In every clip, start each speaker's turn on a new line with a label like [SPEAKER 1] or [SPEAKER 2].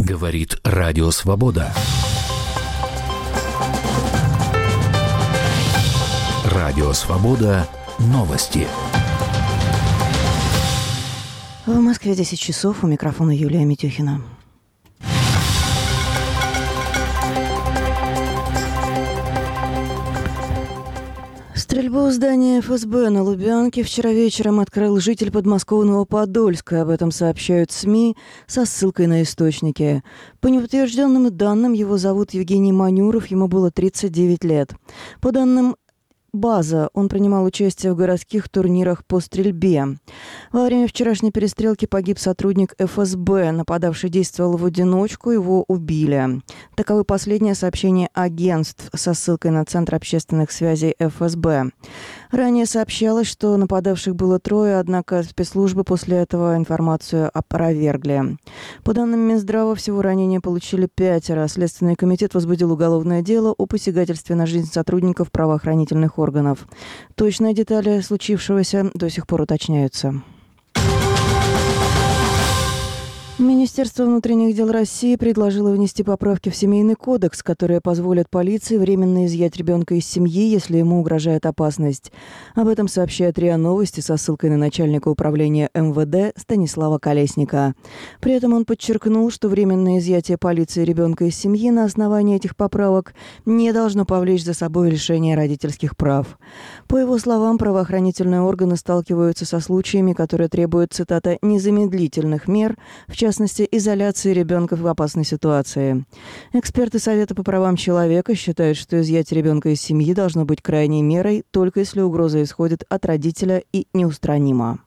[SPEAKER 1] Говорит Радио Свобода. Радио Свобода. Новости.
[SPEAKER 2] В Москве 10 часов. У микрофона Юлия Митюхина. Стрельбу в здании ФСБ на Лубянке вчера вечером открыл житель подмосковного Подольска. Об этом сообщают СМИ со ссылкой на источники. По неподтвержденным данным, его зовут Евгений Манюров, ему было 39 лет. По данным «База», он принимал участие в городских турнирах по стрельбе. Во время вчерашней перестрелки погиб сотрудник ФСБ. Нападавший действовал в одиночку, его убили. Таковы последние сообщения агентств со ссылкой на Центр общественных связей ФСБ. Ранее сообщалось, что нападавших было 3, однако спецслужбы после этого информацию опровергли. По данным Минздрава, всего ранения получили 5. Следственный комитет возбудил уголовное дело о посягательстве на жизнь сотрудников правоохранительных органов. Точные детали случившегося до сих пор уточняются. Министерство внутренних дел России предложило внести поправки в Семейный кодекс, которые позволят полиции временно изъять ребенка из семьи, если ему угрожает опасность. Об этом сообщает РИА Новости со ссылкой на начальника управления МВД Станислава Колесника. При этом он подчеркнул, что временное изъятие полиции ребенка из семьи на основании этих поправок не должно повлечь за собой лишение родительских прав. По его словам, правоохранительные органы сталкиваются со случаями, которые требуют, цитата, «незамедлительных мер», в частности, изоляции ребенка в опасной ситуации. Эксперты Совета по правам человека считают, что изъятие ребенка из семьи должно быть крайней мерой, только если угроза исходит от родителя и неустранима.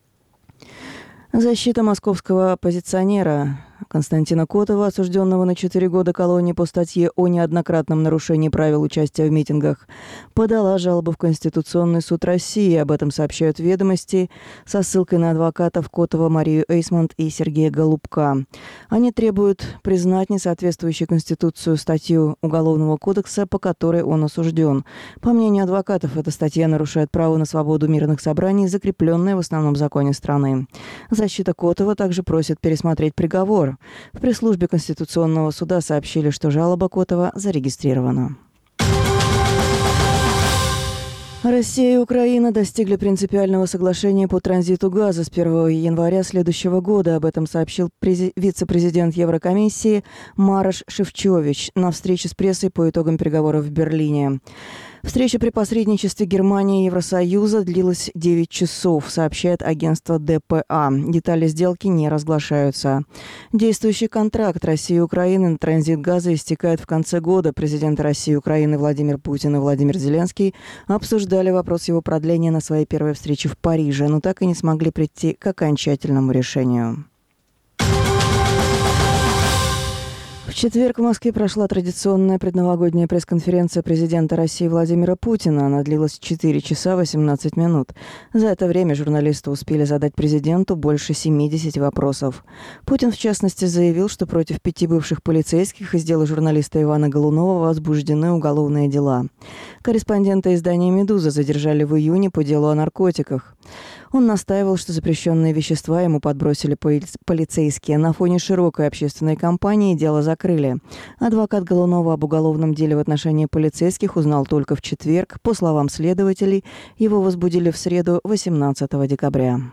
[SPEAKER 2] Защита московского оппозиционера Константина Котова, осужденного на 4 года колонии по статье о неоднократном нарушении правил участия в митингах, подала жалобу в Конституционный суд России. Об этом сообщают «Ведомости» со ссылкой на адвокатов Котова Марию Эйсмонт и Сергея Голубка. Они требуют признать несоответствующей Конституцию статью Уголовного кодекса, по которой он осужден. По мнению адвокатов, эта статья нарушает право на свободу мирных собраний, закрепленное в основном законе страны. Защита Котова также просит пересмотреть приговор. В пресс-службе Конституционного суда сообщили, что жалоба Котова зарегистрирована. Россия и Украина достигли принципиального соглашения по транзиту газа с 1 января следующего года. Об этом сообщил вице-президент Еврокомиссии Марош Шефчович на встрече с прессой по итогам переговоров в Берлине. Встреча при посредничестве Германии и Евросоюза длилась 9 часов, сообщает агентство ДПА. Детали сделки не разглашаются. Действующий контракт России и Украины на транзит газа истекает в конце года. Президенты России и Украины Владимир Путин и Владимир Зеленский обсуждали вопрос его продления на своей первой встрече в Париже, но так и не смогли прийти к окончательному решению. В четверг в Москве прошла традиционная предновогодняя пресс-конференция президента России Владимира Путина. Она длилась 4 часа 18 минут. За это время журналисты успели задать президенту больше 70 вопросов. Путин, в частности, заявил, что против 5 бывших полицейских из дела журналиста Ивана Голунова возбуждены уголовные дела. Корреспондента издания «Медуза» задержали в июне по делу о наркотиках. Он настаивал, что запрещенные вещества ему подбросили полицейские. На фоне широкой общественной кампании дело закрыли. Адвокат Голунова об уголовном деле в отношении полицейских узнал только в четверг. По словам следователей, его возбудили в среду, 18 декабря.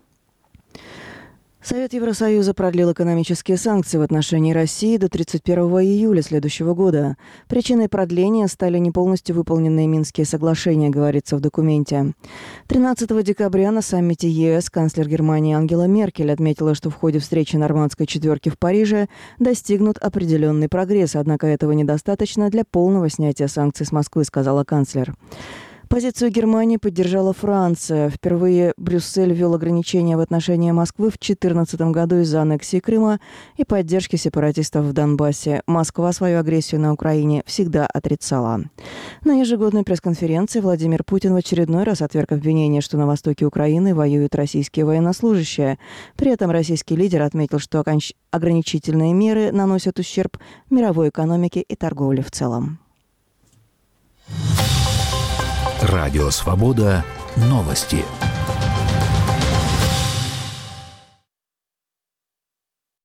[SPEAKER 2] Совет Евросоюза продлил экономические санкции в отношении России до 31 июля следующего года. Причиной продления стали не полностью выполненные Минские соглашения, говорится в документе. 13 декабря на саммите ЕС канцлер Германии Ангела Меркель отметила, что в ходе встречи нормандской четверки в Париже достигнут определенный прогресс, однако этого недостаточно для полного снятия санкций с Москвы, сказала канцлер. Позицию Германии поддержала Франция. Впервые Брюссель ввел ограничения в отношении Москвы в 2014 году из-за аннексии Крыма и поддержки сепаратистов в Донбассе. Москва свою агрессию на Украине всегда отрицала. На ежегодной пресс-конференции Владимир Путин в очередной раз отверг обвинение, что на востоке Украины воюют российские военнослужащие. При этом российский лидер отметил, что ограничительные меры наносят ущерб мировой экономике и торговле в целом.
[SPEAKER 1] Радио Свобода. Новости.